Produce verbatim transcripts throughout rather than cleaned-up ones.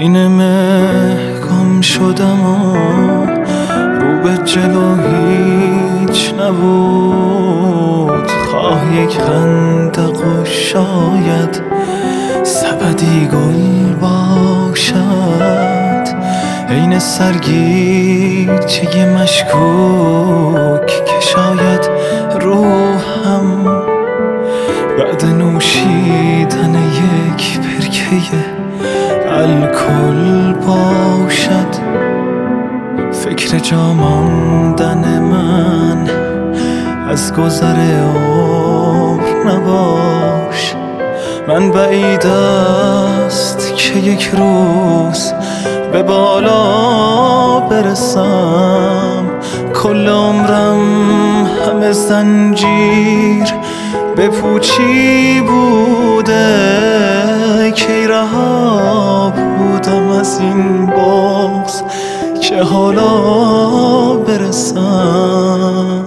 بین مه گم شدم و رو به جلو هیچ نبود، خواه یک خندق و شاید سبدی گل باشد، عین سرگیچه مشکوک که شاید روحم بعد نوشیدن یک برکه الکل باشد. فکر جا ماندن من از گذر عمر نباش، من بعید است که یک روز به بالا برسم. کل عمرم همه زنجیر به پوچی بوده، کی رها بودم از این بغض که حالا برسم.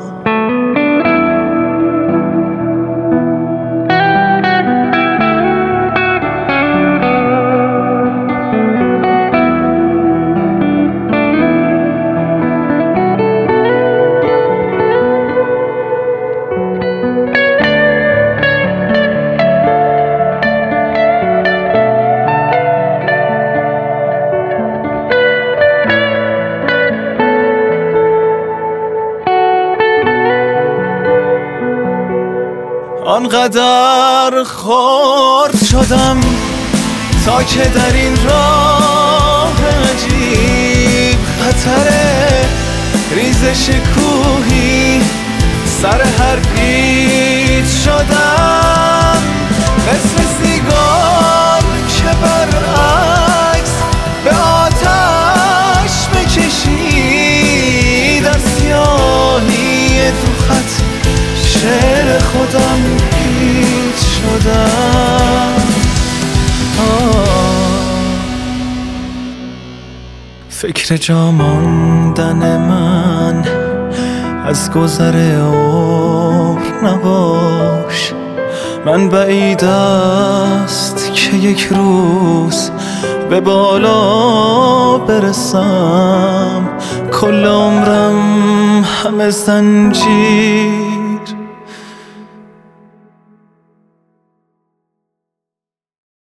آنقدر خرد شدم تا که در این راه عجیب خطر ریزش کوهی سر هر پیچ شدم، مثل سیگار که برعکس به آتش بکشید. از سیاهی تو خط شعر خودم هیچ شدم. فکر جا ماندن من از گذر عمر نباش، من بعید است که یک روز به بالا برسم. کل عمرم همه زنجیر